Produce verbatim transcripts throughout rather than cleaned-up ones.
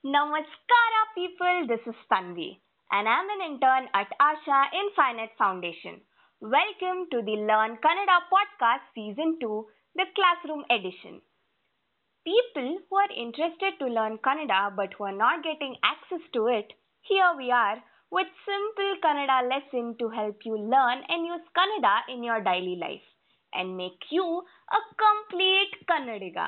Namaskara people, this is Tanvi and I'm an intern at Asha in Finance Foundation. Welcome to the Learn Kannada podcast season two, the classroom edition. People who are interested to learn Kannada but who are not getting access to it, here we are with simple Kannada lesson to help you learn and use Kannada in your daily life and make you a complete Kannadiga.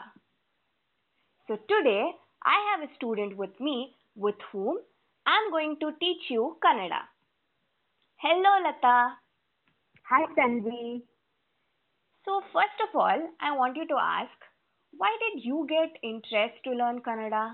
So today I have a student with me with whom I am going to teach you Kannada. Hello Lata. Hi Tanvi. So first of all, I want you to ask, why did you get interest to learn Kannada?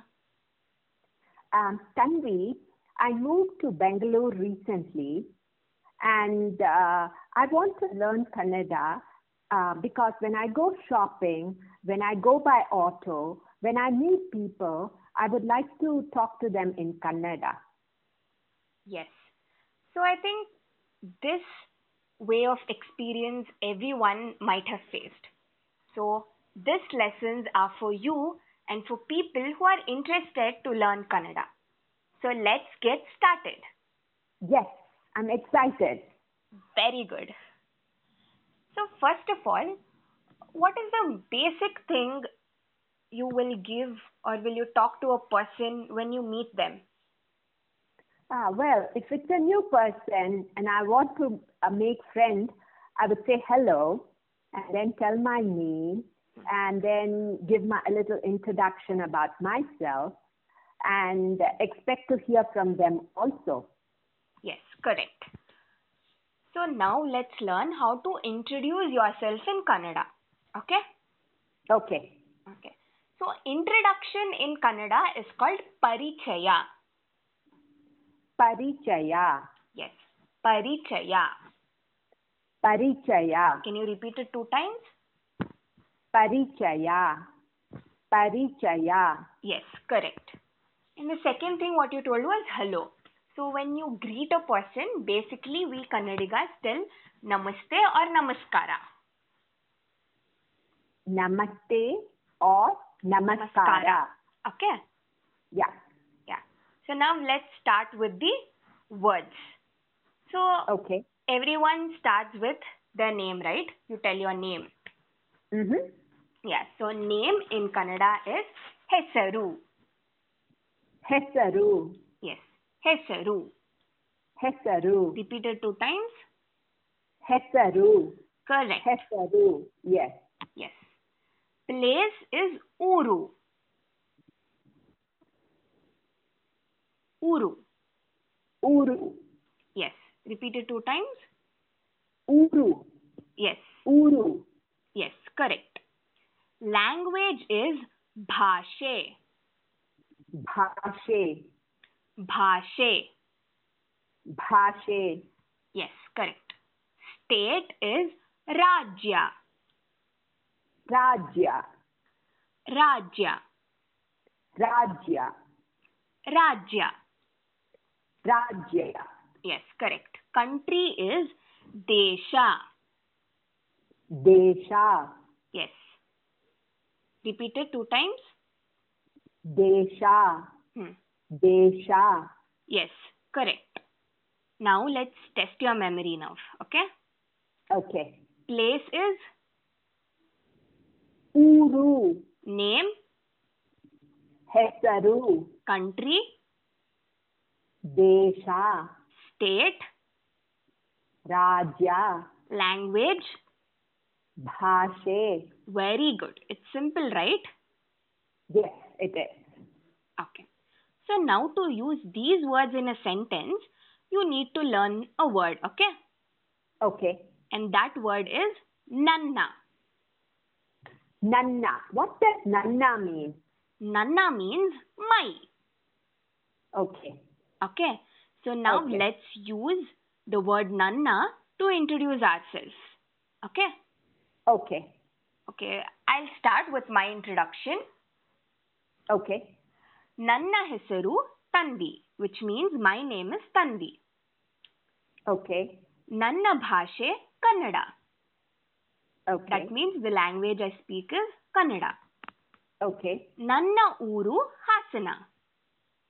Um, Tanvi, I moved to Bangalore recently and uh, I want to learn Kannada uh, because when I go shopping, when I go by auto, when I meet people, I would like to talk to them in Kannada. Yes. So I think this way of experience everyone might have faced. So these lessons are for you and for people who are interested to learn Kannada. So let's get started. Yes, I'm excited. Very good. So first of all, what is the basic thing you will give or will you talk to a person when you meet them? Ah, well, if it's a new person and I want to uh, make friends, I would say hello and then tell my name and then give my a little introduction about myself and expect to hear from them also. Yes, correct. So now let's learn how to introduce yourself in Kannada. Okay? Okay. Okay. So introduction in Kannada is called Parichaya. Parichaya. Yes, Parichaya. Parichaya. Can you repeat it two times? Parichaya. Parichaya. Yes, correct. And the second thing what you told was hello. So when you greet a person, basically we Kannadigas tell Namaste or Namaskara. Namaste or Namaskara. Namaskara. Okay? Yeah. Yeah. So now let's start with the words. So Okay. everyone starts with their name, right? You tell your name. Mm-hmm. Yeah. So name in Kannada is Hesaru. Hesaru. Yes. Hesaru. Hesaru. Repeat it two times. Hesaru. Correct. Hesaru. Yes. Yes. Place is Uru. Uru. Uru. Yes. Repeat it two times. Uru. Yes. Uru. Yes. Correct. Language is Bhashe. Bhashe. Bhashe. Bhashe. Yes. Correct. State is Rajya. Rajya. Rajya. Rajya. Rajya. Rajya. Yes. Correct. Country is Desha. Desha. Yes. Repeat it two times. Desha. Hmm. Desha. Yes. Correct. Now let's test your memory now. Okay? Okay. Place is Uru. name. Hesaru. Country. Desha. State. Rajya. Language. Bhashe. Very good. It's simple, right? Yes, it is. Okay. So now to use these words in a sentence, you need to learn a word, okay? Okay. And that word is Nanna. Nanna. What does Nanna mean? Nanna means my. Okay. Okay. So now Okay. let's use the word Nanna to introduce ourselves. Okay? Okay. Okay. I'll start with my introduction. Okay. Nanna hesaru Tanvi, which means my name is Tanvi. Okay. Nanna bhashe Kannada. Okay. That means the language I speak is Kannada. Okay. Nanna uru Hasana.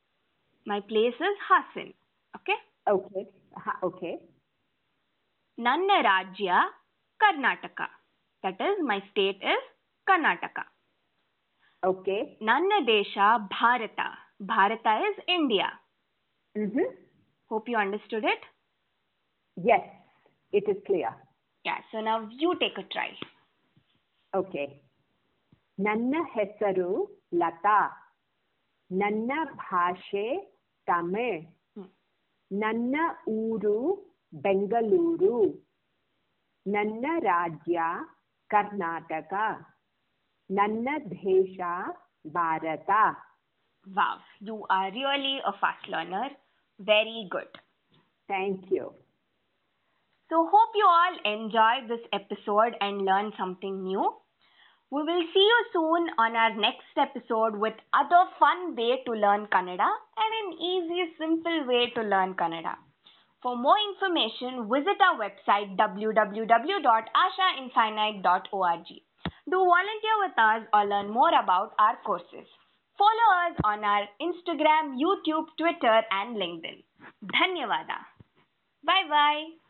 My place is Hassan. Okay? Okay. Ha- okay. Nanna Rajya Karnataka. That is, my state is Karnataka. Okay. Nanna Desha Bharata. Bharata is India. Mm-hmm. Hope you understood it. Yes, it is clear. Yeah, so now you take a try. Okay. Nanna hesaru Lata. Nanna bhashe Tamil. Hmm. Nanna uru Bengaluru. Nanna rajya Karnataka. Nanna desha Bharata. Wow, you are really a fast learner. Very good. Thank you. So hope you all enjoyed this episode and learned something new. We will see you soon on our next episode with other fun way to learn Kannada and an easy, simple way to learn Kannada. For more information, visit our website w w w dot asha infinite dot org. Do volunteer with us or learn more about our courses. Follow us on our Instagram, YouTube, Twitter and LinkedIn. Dhanyavada. Bye bye.